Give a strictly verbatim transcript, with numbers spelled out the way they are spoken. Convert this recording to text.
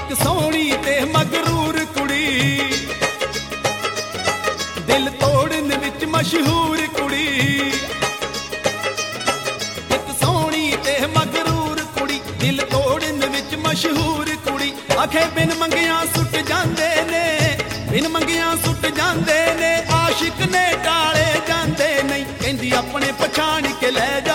ਇੱਕ ਸੋਹਣੀ ਤੇ ਮਗਰੂਰ ਕੁੜੀ, ਦਿਲ ਤੋੜਨ ਵਿੱਚ ਮਸ਼ਹੂਰ ਕੁੜੀ। ਇੱਕ ਸੋਹਣੀ ਤੇ ਮਗਰੂਰ ਕੁੜੀ, ਦਿਲ ਤੋੜਨ ਵਿੱਚ ਮਸ਼ਹੂਰ ਕੁੜੀ। ਆਖੇ ਬਿਨ ਮੰਗਿਆਂ ਸੁੱਟ ਜਾਂਦੇ ਨੇ, ਬਿਨ ਮੰਗਿਆਂ ਸੁੱਟ ਜਾਂਦੇ ਨੇ, ਆਸ਼ਿਕ ਨੇ ਟਾਲੇ ਜਾਂਦੇ ਨਹੀਂ। ਕਹਿੰਦੀ ਆਪਣੇ ਪਛਾਣ ਕੇ ਲੈ ਜਾ